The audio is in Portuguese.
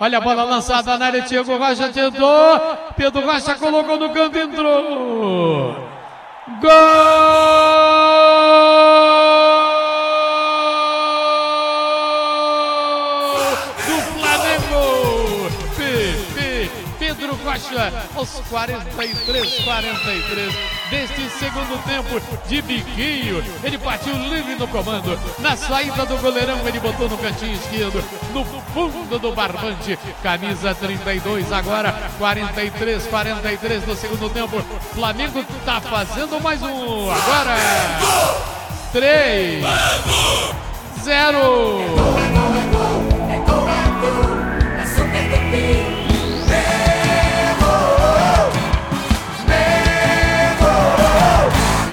Olha a bola lançada na área, Thiago Rocha tentou, Pedro Rocha colocou no canto, entrou. Gol do Flamengo! Pedro Rocha aos 43 deste segundo tempo de biquinho. Ele partiu livre no comando. Na saída do goleirão, ele botou no cantinho esquerdo, no fundo do barbante. Camisa 32 agora, 43 no segundo tempo. Flamengo tá fazendo mais um. Agora 3-0.